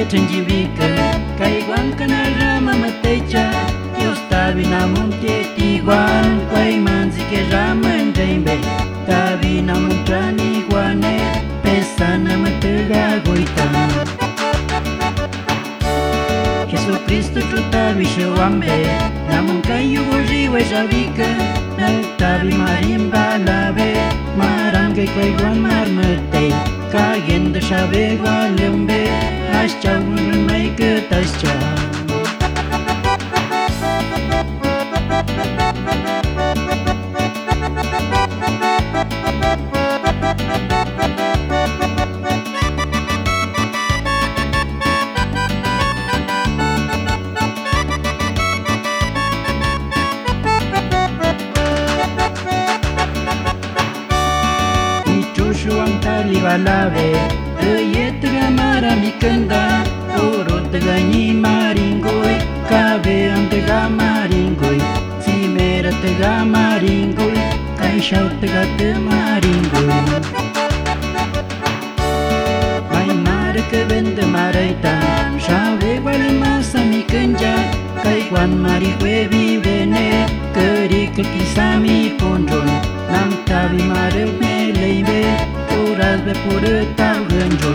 Chanjivika Kaiwan kanara mamatecha Dios tabina monte tiguan Kwai manzi que ramen reimbe Tabina montrani guane Pesana matega goita Jesucristo chutabi shewambe Namun kayu bojiwe javika Tabi marimba lave Marangai kwaiwan marmete Kagenda shabe gualembe Ascha mai ke tascha Ichushuang tali balave Yetga mara mi kenda Urutga ni maringoi Kabe antega maringoi Simera tega maringoi Kaishau tega te maringoi Mai mare que vende mareita Shave wale masa mi kenja Kaiguan marihue vivene Kerika kisami ponjon Nam tabi mare me leibe Turas be pure tau genjo